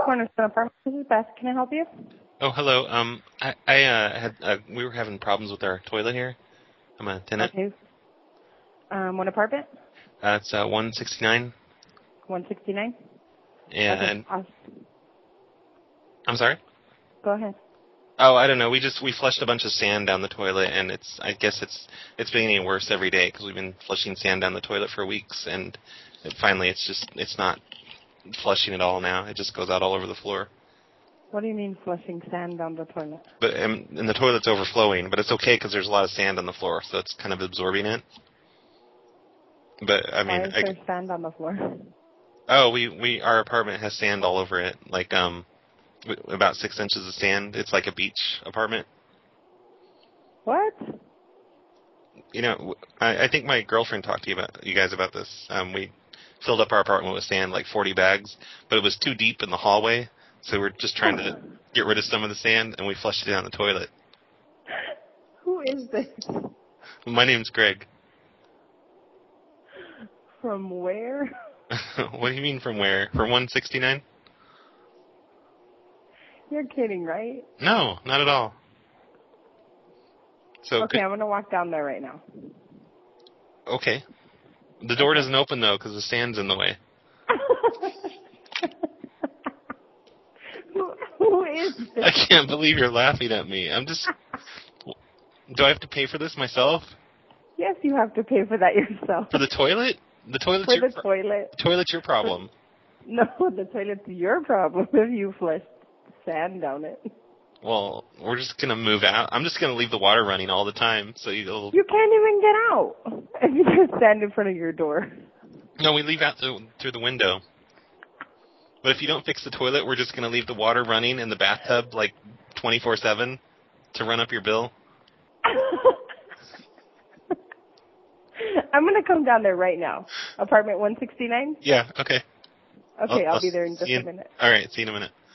Cornerstone Apartments. This is Beth. Can I help you? Oh, hello. We were having problems with our toilet here. I'm a tenant. Okay. What apartment? It's 169. 169? And Okay. I'm sorry? Go ahead. Oh, I don't know. We flushed a bunch of sand down the toilet, and I guess it's been getting worse every day because we've been flushing sand down the toilet for weeks, and finally it's not flushing at all now. It just goes out all over the floor. What do you mean flushing sand down the toilet? But and the toilet's overflowing, but it's okay because there's a lot of sand on the floor, so it's kind of absorbing it. But I mean, why is there sand on the floor? Oh, our apartment has sand all over it, like about 6 inches of sand. It's like a beach apartment. What? You know, I think my girlfriend talked to you guys about this. We filled up our apartment with sand, like 40 bags, but it was too deep in the hallway, so we're just trying to get rid of some of the sand, and we flushed it down the toilet. Who is this? My name's Greg. From where? What do you mean from where? From 169? You're kidding, right? No, not at all. So okay, I'm going to walk down there right now. Okay. The door doesn't open, though, because the sand's in the way. Who is this? I can't believe you're laughing at me. Do I have to pay for this myself? Yes, you have to pay for that yourself. For the toilet? The toilet's for the toilet. The toilet's your problem. No, the toilet's your problem if you flushed sand down it. Well, we're just going to move out. I'm just going to leave the water running all the time. So you can't even get out if you just stand in front of your door. No, we leave out through the window. But if you don't fix the toilet, we're just going to leave the water running in the bathtub like 24/7 to run up your bill. I'm going to come down there right now. Apartment 169? Yeah, okay. Okay, I'll be there in just a minute. All right, see you in a minute.